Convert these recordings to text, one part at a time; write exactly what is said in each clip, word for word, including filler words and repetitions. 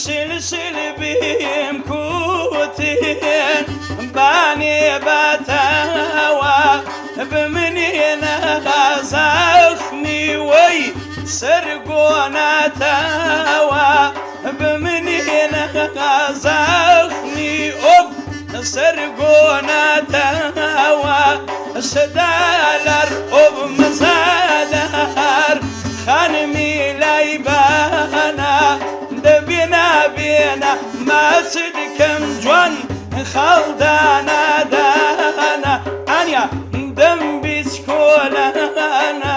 سلسل بهم كوتين باني بتاوى بمنينا زخمي وي سرقونا تاوى بمنينا زخمي أب سرقونا تاوى سدالر أب مزادر خانمي لايبانا دبينا بينا ما صدكم جوان خلدانا دانا أنيا دم بسكولانا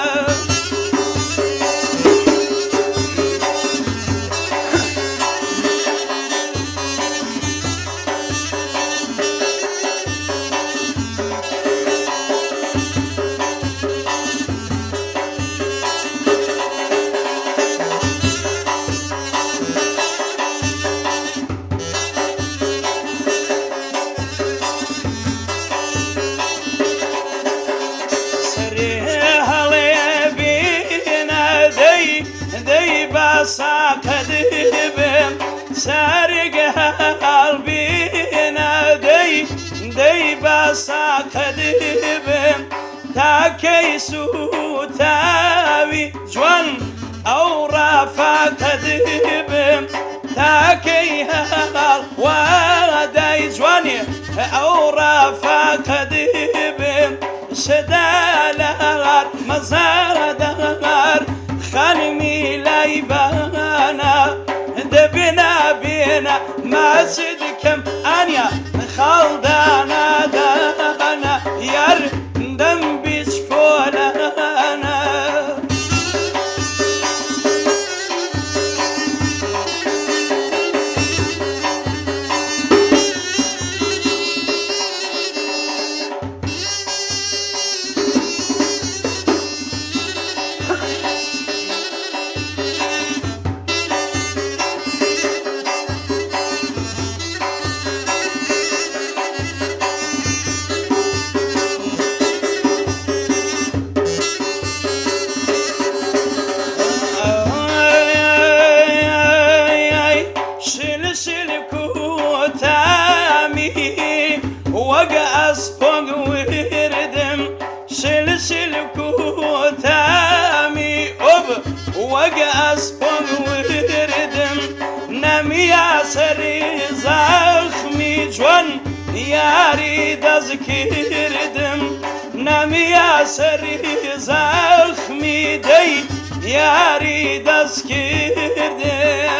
ساقدبم سارق قلبينا دي دي بساقدبم تاكيسو تاوي جوان او رافقدبم تاكي هال وداي جواني او رافقدبم سدالار مزادار خانمي لايبانا دبنا بينا ما صدكم أنيا خلدانا دانا يار دم بسكولانا وقع أسبق وردم سلسل كوتامي أب وقع أسبق وردم نم يا سري زخمي جوان يا ريد أذكردم نم يا سري زخمي دي يا ريد أذكردم